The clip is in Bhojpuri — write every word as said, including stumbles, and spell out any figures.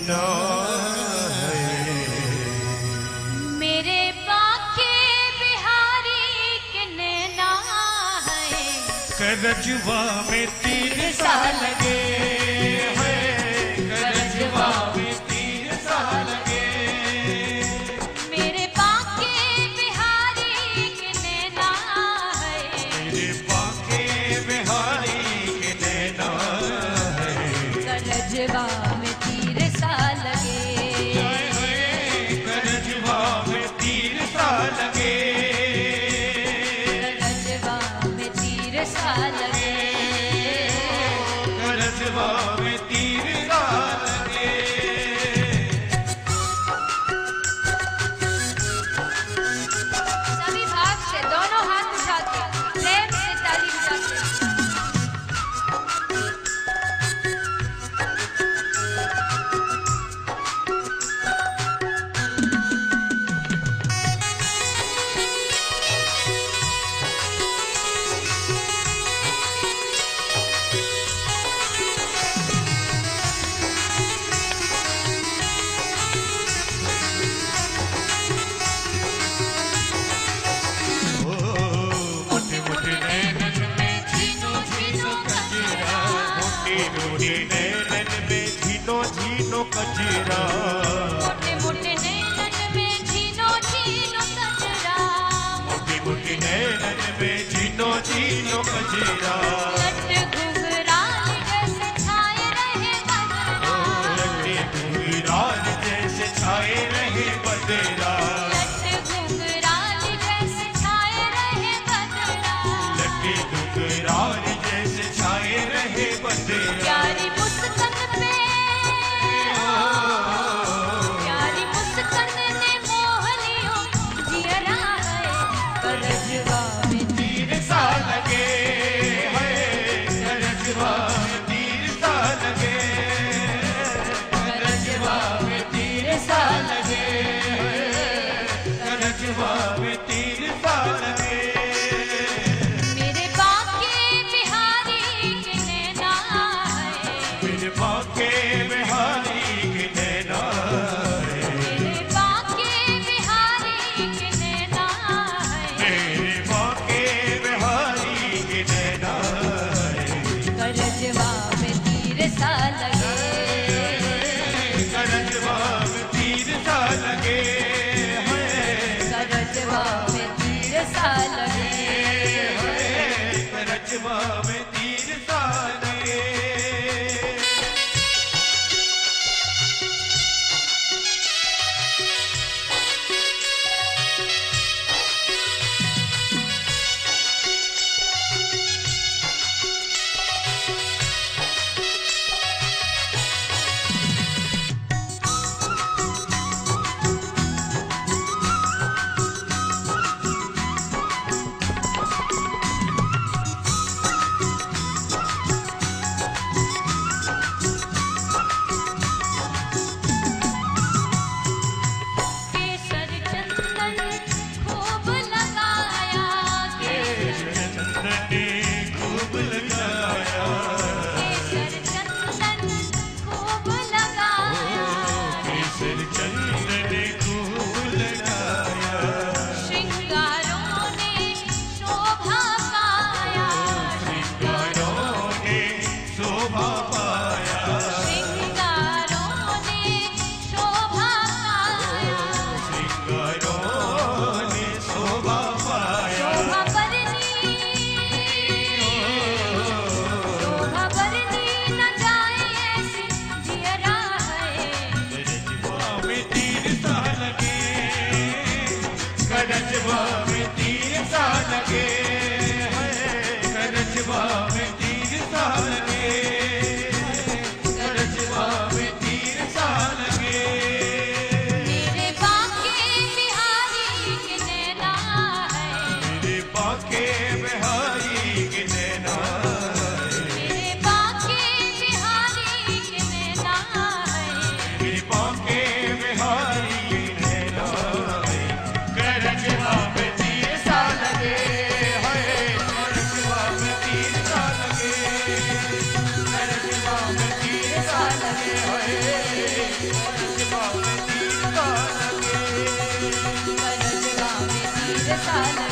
नैना है। मेरे बाके बिहारी के नैना है। करजवा में तीर सा लगे है, करजवा में तीर सा लगे। मेरे बाके बिहारी के नैना है। मेरे बाके बिहारी के नैना है। करजवा में तीर सा लगे। करजवा में तीर सा लगे। करजवा में तीर सा लगे। करजवा में तीर सा लगे। सभी भाग से दोनों हाथ उठा के प्रेम से ताली बजाते हैं। मोटे मोटे नैनन में झीनो झीनो कजरा, मोटे मोटे नैनन में झीनो झीनो कजरा। मोटे मोटे नैनन में झीनो झीनो कजरा। मोटे मोटे नैनन में झीनो झीनो कजरा। लट घुंघराल जैसे छाए रहे बदरा। लटे घुंघराल जैसे छाए रहे बदरा। लट घुंघराल जैसे छाए रहे बदरा। लटे घुंघराल जैसे छाए रहे बदरा। प्यारी मुस्कान पे साल